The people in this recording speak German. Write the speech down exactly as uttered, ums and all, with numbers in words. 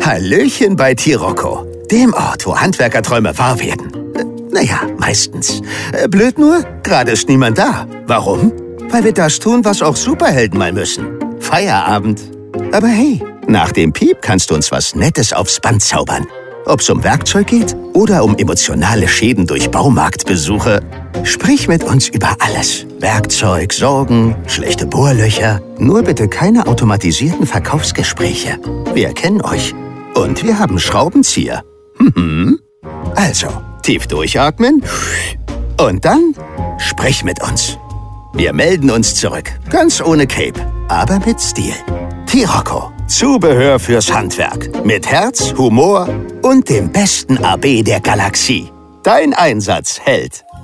Hallöchen bei T-Rocco, dem Ort, wo Handwerkerträume wahr werden. Äh, naja, meistens. Äh, blöd nur, gerade ist niemand da. Warum? Weil wir das tun, was auch Superhelden mal müssen. Feierabend. Aber hey, nach dem Piep kannst du uns was Nettes aufs Band zaubern. Ob's um Werkzeug geht oder um emotionale Schäden durch Baumarktbesuche. Sprich mit uns über alles. Werkzeug, Sorgen, schlechte Bohrlöcher. Nur bitte keine automatisierten Verkaufsgespräche. Wir kennen euch. Und wir haben Schraubenzieher. Mhm. Also, tief durchatmen. Und dann sprich mit uns. Wir melden uns zurück. Ganz ohne Cape, aber mit Stil. T-Rocco. Zubehör fürs Handwerk. Mit Herz, Humor und dem besten A B der Galaxie. Dein Einsatz hält.